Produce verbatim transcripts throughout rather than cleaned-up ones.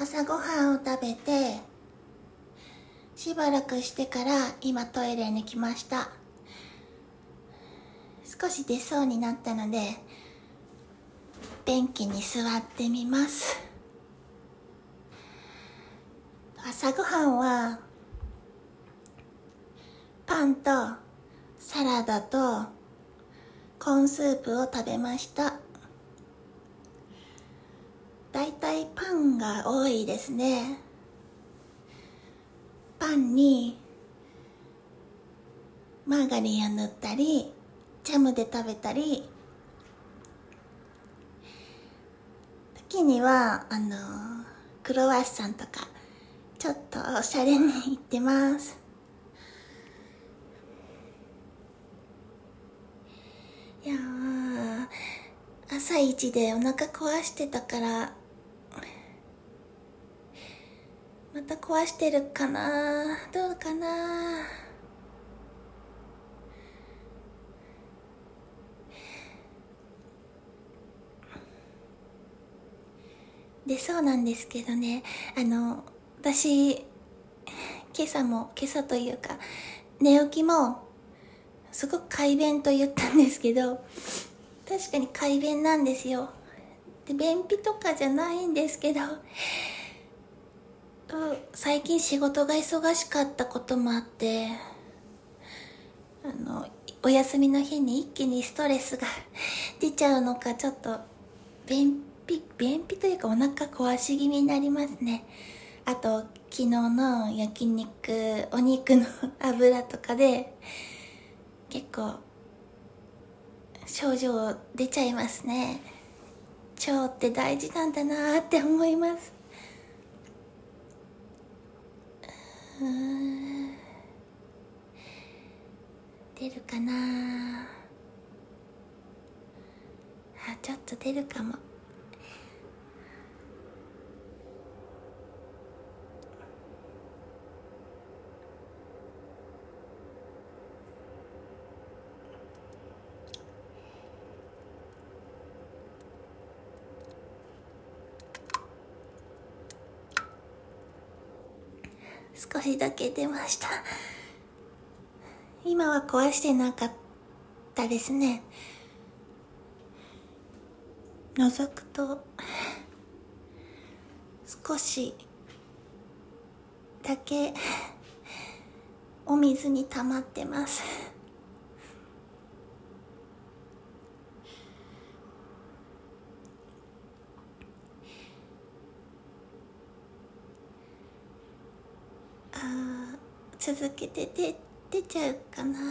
朝ごはんを食べてしばらくしてから今トイレに来ました。少し出そうになったので便器に座ってみます。朝ごはんはパンとサラダとコーンスープを食べました。だいたいパンが多いですね。パンにマーガリンを塗ったりジャムで食べたり、時にはあのクロワッサンとかちょっとおしゃれにいってます。いやー、朝一でお腹壊してたからまた壊してるかな、どうかな。で、そうなんですけどね、あの私今朝も今朝というか寝起きもすごく快便と言ったんですけど、確かに快便なんですよ。で、便秘とかじゃないんですけど、最近仕事が忙しかったこともあって、あのお休みの日に一気にストレスが出ちゃうのか、ちょっと便秘便秘というかお腹壊し気味になりますね。あと昨日の焼肉、お肉の油とかで結構症状出ちゃいますね。腸って大事なんだなって思います。うーん、出るかなあ、ちょっと出るかも。少しだけ出ました。今は壊してなかったですね。覗くと少しだけお水に溜まってます。あー、続けて出出ちゃうかな。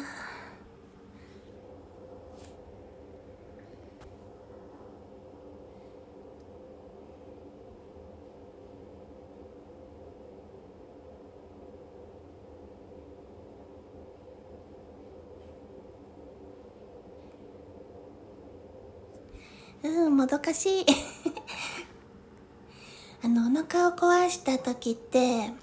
うん、もどかしい。あのお腹を壊した時って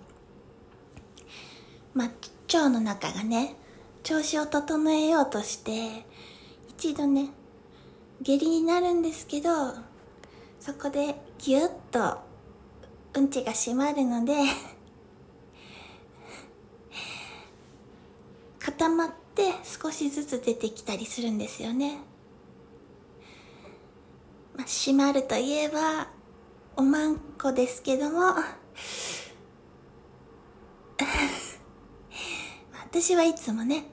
まあ腸の中がね調子を整えようとして一度ね下痢になるんですけど、そこでギュッとうんちが締まるので固まって少しずつ出てきたりするんですよね。まあ、締まるといえばおまんこですけども私はいつもね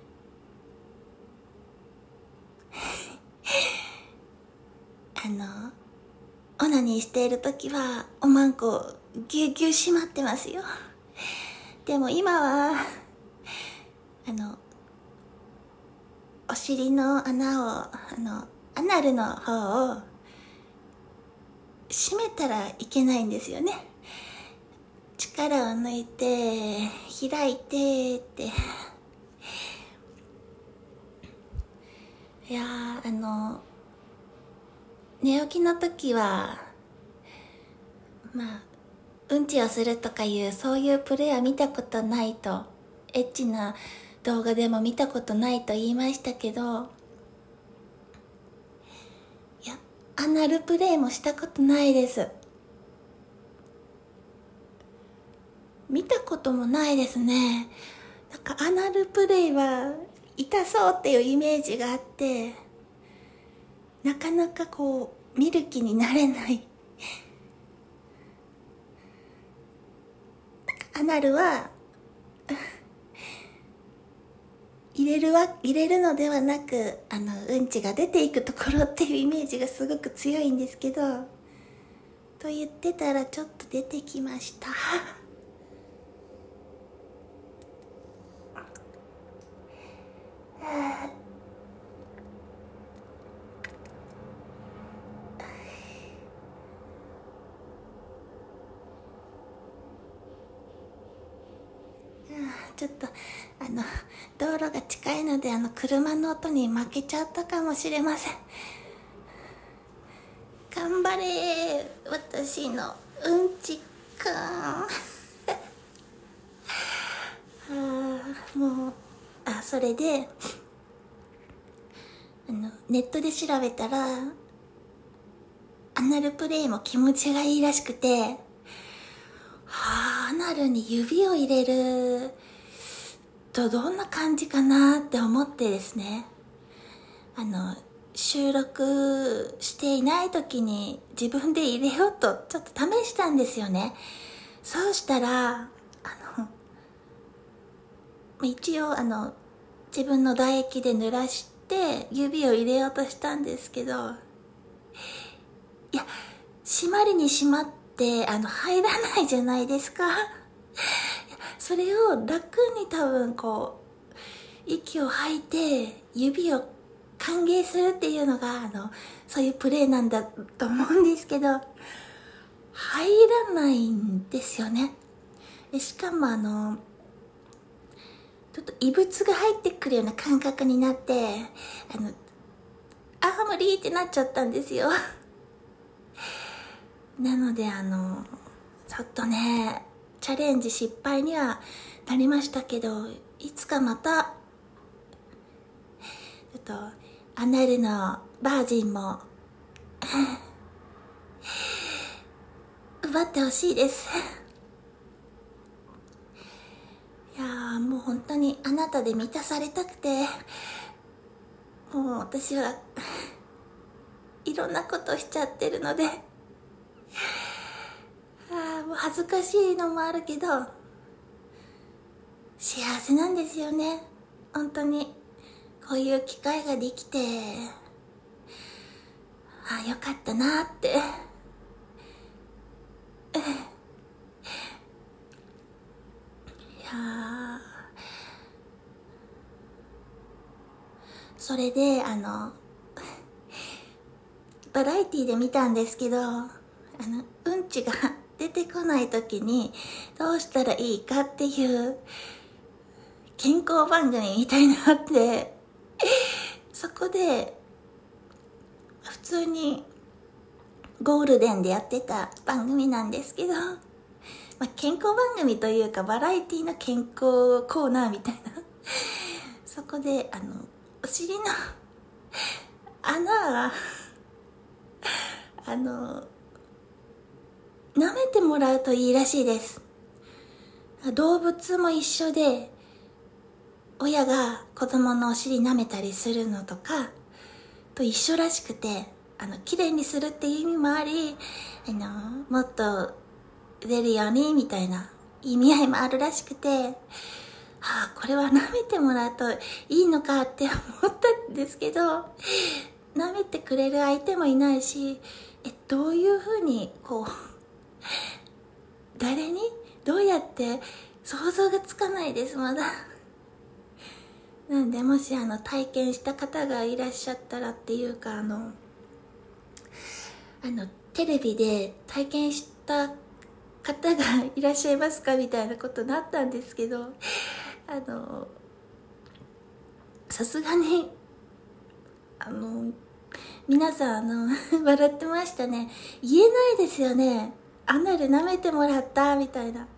あのオナニーしているときはおまんこぎゅうぎゅう締まってますよ。でも今はあのお尻の穴をあのアナルの方を閉めたらいけないんですよね。力を抜いて開いてって、いやー、あの寝起きの時はまあうんちをするとかいうそういうプレイは見たことないと、エッチな動画でも見たことないと言いましたけど、いやアナルプレイもしたことないです。 こともないですね。なんかアナルプレイは痛そうっていうイメージがあって、なかなかこう見る気になれない。アナルは入れるわ入れるのではなく、あのうんちが出ていくところっていうイメージがすごく強いんですけど、と言ってたらちょっと出てきました。ちょっとあの道路が近いので、あの車の音に負けちゃったかもしれません。頑張れ私のうんちくん。あもうあそれであのネットで調べたら、アナルプレイも気持ちがいいらしくて、はあ、アナルに指を入れるとどんな感じかなって思ってですね、あの収録していない時に自分で入れようとちょっと試したんですよね。そうしたらあの一応あの自分の唾液で濡らして指を入れようとしたんですけど、いや締まりに締まってあの入らないじゃないですか。それを楽に多分こう息を吐いて指を歓迎するっていうのがあのそういうプレーなんだと思うんですけど、入らないんですよね。しかもあのちょっと異物が入ってくるような感覚になって、あのあー無理ってなっちゃったんですよ。なのであのちょっとねチャレンジ失敗にはなりましたけど、いつかまたちょっとアナルのバージンも奪ってほしいです。いやーもう本当にあなたで満たされたくて、もう私はいろんなことしちゃってるので、あもう恥ずかしいのもあるけど幸せなんですよね。本当にこういう機会ができて、あよかったなっていやそれであのバラエティで見たんですけど、あのうんちが出てこない時にどうしたらいいかっていう健康番組みたいなのあって、そこで普通にゴールデンでやってた番組なんですけど、まあ、健康番組というかバラエティの健康コーナーみたいなそこであのお尻の穴があの舐めてもらうといいらしいです。動物も一緒で、親が子供のお尻舐めたりするのとかと一緒らしくて、あの綺麗にするっていう意味もあり、あのもっと出るようにみたいな意味合いもあるらしくて、はあこれは舐めてもらうといいのかって思ったんですけど、舐めてくれる相手もいないし、えどういうふうにこう誰にどうやって想像がつかないですまだ。なんでもしあの体験した方がいらっしゃったらっていうか、あのあのテレビで体験した方がいらっしゃいますかみたいなことになったんですけど、あのさすがにあの皆さんあの笑ってましたね。言えないですよね、アナル舐めてもらったみたいな。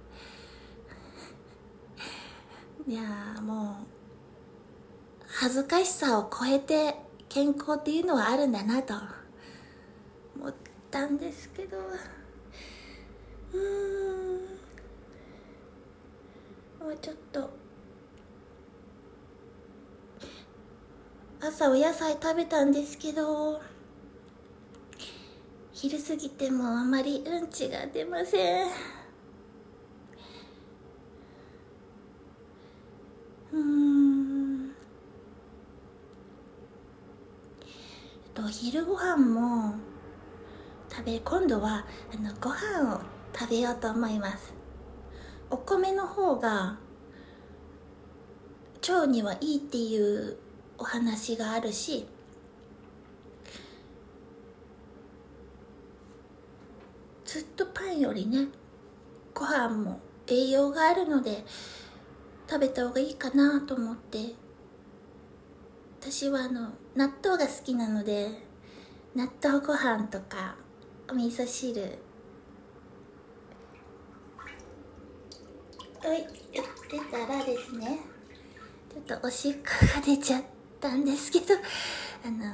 いやもう恥ずかしさを超えて健康っていうのはあるんだなと思ったんですけど、うーんもうちょっと朝お野菜食べたんですけど、昼過ぎてもあまりうんちが出ません。うーんと昼ご飯も食べ今度はあのご飯を食べようと思います。お米の方が腸にはいいっていうお話があるし、ずっとパンよりねご飯も栄養があるので食べた方がいいかなと思って、私はあの納豆が好きなので納豆ご飯とかお味噌汁、はいやってたらですね、ちょっとおしっこが出ちゃったんですけど、あのい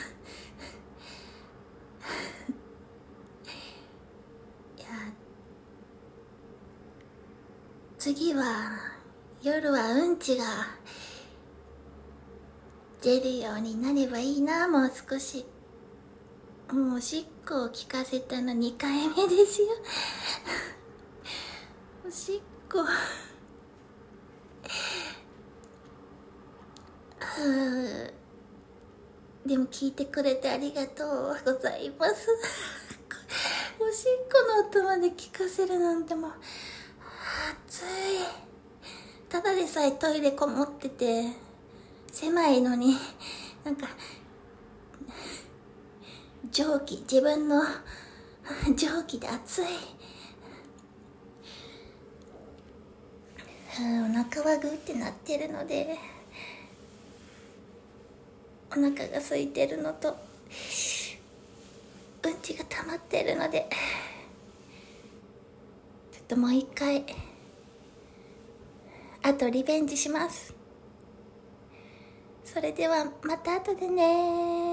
や次は夜はうんちが出るようになればいいな。もう少し。もうおしっこを聞かせたのにかいめですよおしっこでも聞いてくれてありがとうございますおしっこの音まで聞かせるなんて、もう暑い。ただでさえトイレこもってて狭いのに、なんか蒸気、自分の蒸気で暑い。お腹はグーってなってるので、お腹が空いてるのとうんちが溜まってるので、ちょっともう一回あとリベンジします。それではまた後でね。